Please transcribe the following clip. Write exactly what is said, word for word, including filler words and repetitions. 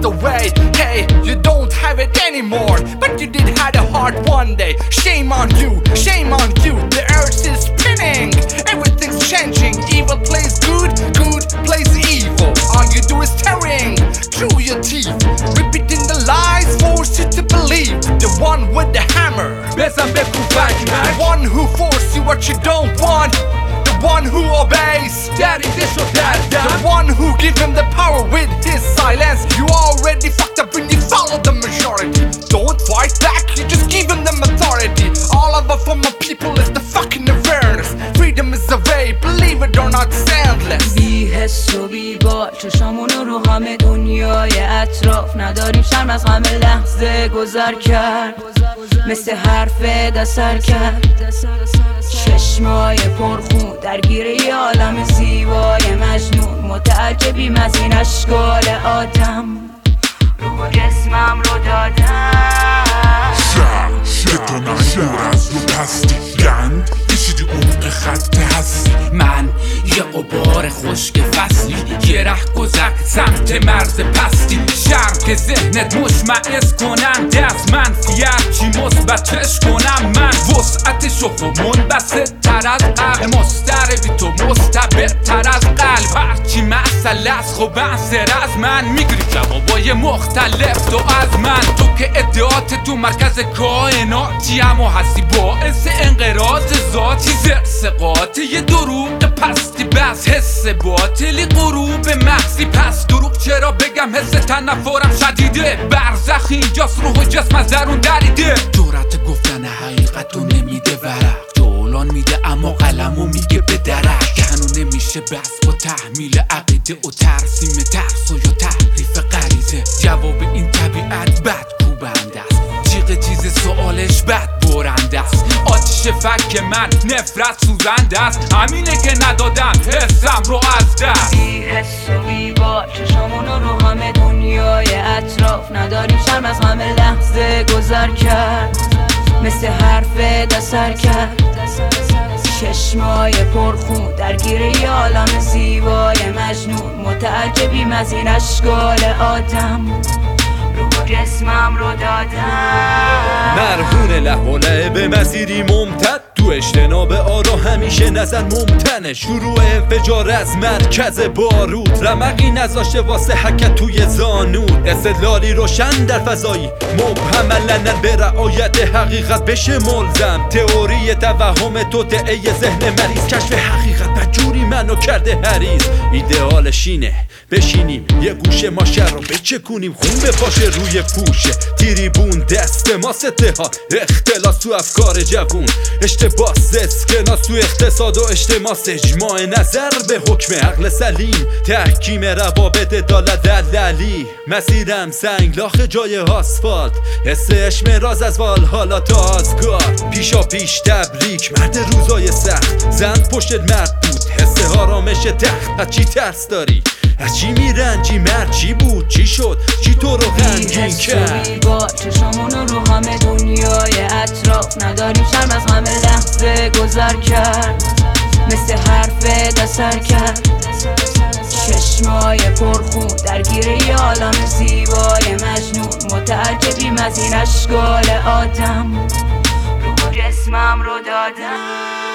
passed away. Hey, you don't have it anymore, but you did have a heart one day. Shame on you, shame on you. The earth is spinning, everything's changing. Evil plays good, good plays evil. All you do is tearing through your teeth, repeating the lies, force you to believe. The one with the hammer, the one who forces you what you don't want, the one who obeys, the one who gives him the power with his silence. You already fucked up when you follow the majority. Don't fight back, you just give him the authority. All of it for my people is the fucking awareness. Freedom is a way, believe it or not, it's endless. بی حس و بی بال چشامونو رو همه دنیای اطراف نداریم شرم از همه لحظه گذر کرد، مثل حرف دستر کرد. چشمای پرخون درگیر یه عالم زیبای مجنون، متعجبیم از این اشکال آدم، رو جسمم رو دادم. که تو نشور از رو پستی گند کشیدی عمق خط هستی. من یه قبار خشک فصلی، یه ره گذر سمت مرز پستی. شرم که ذهنت مشمئز کننده از منفیت چی مثبتش کنم. من وسعتشو و منبسط تر از عقل، مستربی تو مستبد تر از قلب. هرچی مسئله از خوب انصر از من میگیری جوابای مختلف تو از من. تو که ادعات تو مرکز کائناتی، اما هستی باعث انقراض ذاتی. زرس قاطع یه دروغ پستی بس، حس باطلی غروب مغزی. پس دروغ چرا بگم، حس تنفرم شدیده. برزخ اینجاست، روح و جسم از درون دریده. جرأت گفتن حقیقتو نمیده ورق، جولان میده اما قلمو میگه به درک. هنو نمیشه بس با تحمیل عقیده و ترسیم ترس و یا تحریف غریزه. جواب این طبیعت بد کوبنده است، جیغ چیز سوالش بد برنده است. آتش فک من نفرت سوزنده است، همینه که ندادم حسم رو از دست. بی حس و بی بال چشامونو رو همه دنیای اطراف نداریم شرم از همه لحظه گذر کرد، مثل حرف دستر کرد. چشمای پرخون درگیر یه عالم زیبای مجنون، متعجبیم از این اشکال آدم، رو جسمم رو دادم. مرهون لحوله به مسیری ممتد، تو اجتناب آرا همیشه نزن ممتنه. شروع انفجار از مرکز بارود، رمقی نذاشته واسه حکت توی زانود. استدلالی روشن در فضایی مبهم، علنا به رعایت حقیقت بشه ملزم. تئوری توهم توطئه ذهن مریض، کشف حقیقت بدجوری منو کرده حریص. ایدئالش اینه بشینیم یه گوشه ماشه رو بچکونیم، خون بپاشه روی پوشه. تریبون دست ماست اتحاد، اختلاس تو افکار جوون. اشتباه اسکناس تو اقتصاد و اجتماع، اجماع نظر به حکم عقل سلیم. تحکیم روابط عدالت دلالی، مسیرم سنگلاخ جای آسفالت. حس اشمراز از والهالا تا آزگار، پیشا پیش تبریک مرد روزای سخت. زن پشت مرد بود، حس آرامش تخت. از چی ترس داری؟ از چی میرنجی؟ مرد چی بود؟ چی شد؟ چی تو رو غمگین کرد؟ بی با چشامونو رو همه دنیای اطراف نداریم شرم از همه لحظه گذر کرد، مثل حرف دستر کرد. چشمای پرخون درگیر یه عالم زیبای مجنون، متعجبیم از این اشکال آدم، رو جسمم رو دادم.